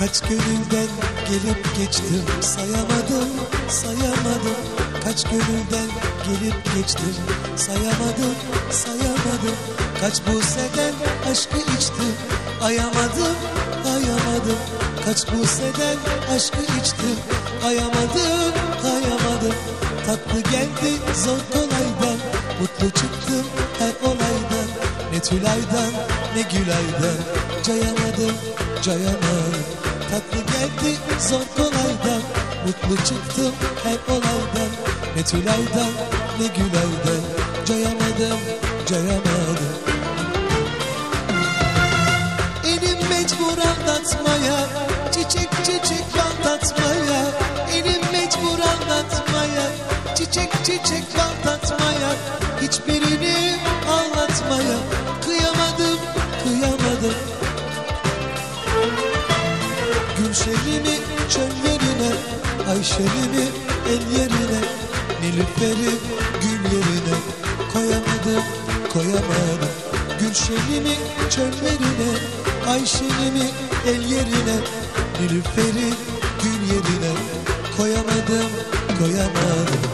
Kaç gönülden gelip geçtim, sayamadım, sayamadım. Kaç gönülden gelip geçtim, sayamadım, sayamadım. Kaç buseden aşkı içtim, ayamadım, ayamadım. Kaç buseden aşkı içtim, ayamadım, ayamadım. Tatlı geldi zor kolaydan, mutlu çıktım her olaydan. Ne Tülay'dan ne Gülay'dan, cayamadım, cayamadım. Tatlı geldi zor kolaydan, mutlu çıktım her olaydan. Ne Tülay'dan ne Gülay'dan, cayamadım, cayamadım. Elim mecbur anlatmaya, çiçek çiçek anlatmaya. Elim mecbur anlatmaya, çiçek çiçek anlatmaya. Hiçbirini anlatmaya kıyamadım, kıyamadım. Gülşenimi çöllerine, Ayşenimi el yerine, Nilüfer'i gül yerine koyamadım, koyamadım. Gülşenimi çöllerine, Ayşenimi el yerine, Nilüfer'i gül yerine koyamadım, koyamadım.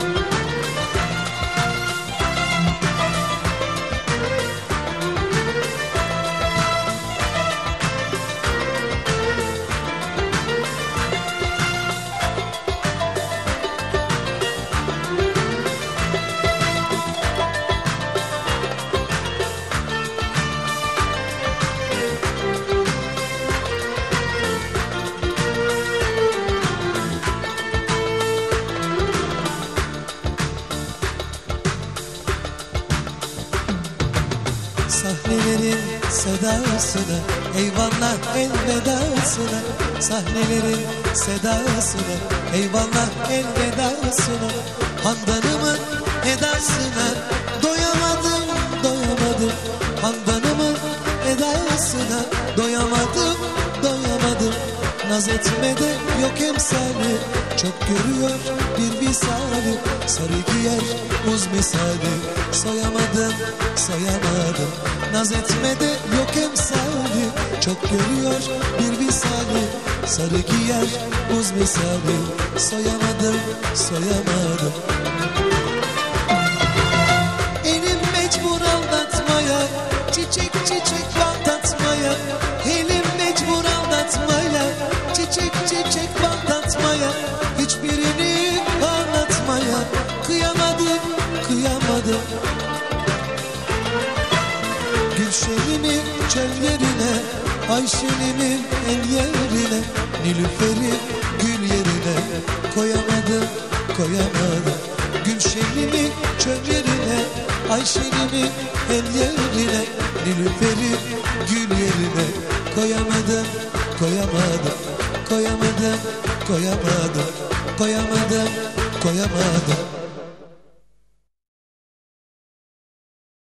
Sahnelerin sedasına, eyvallah elvedasına. Sahnelerin sedasına, eyvallah elvedasına. Handanımın edasına doyamadım, doyamadım. Handanımın edasına doyamadım, doyamadım. Naz etmede yok emsali, çok görüyor bir visali. Sarı giyer buz misali, soyamadım, soyamadım. Naz etmede yok emsali, çok görüyor bir visali. Sarı giyer buz misali, soyamadım, soyamadım. Elim mecbur aldatmaya, çiçek çiçek aldatmaya. Elim mecbur aldatmaya, çiçek çiçek aldatmaya. Hiçbirini anlatmaya kıyamadım, kıyamadım. Gülşenimi çöllerine, Ayşenimi el yerine, Nilüfer'i gül yerine koyamadım, koyamadım. Gülşenimi çöllerine, Ayşenimi el yerine, Nilüfer'i gül yerine koyamadım, koyamadım, koyamadım, koyamadım, koyamadım, koyamadım.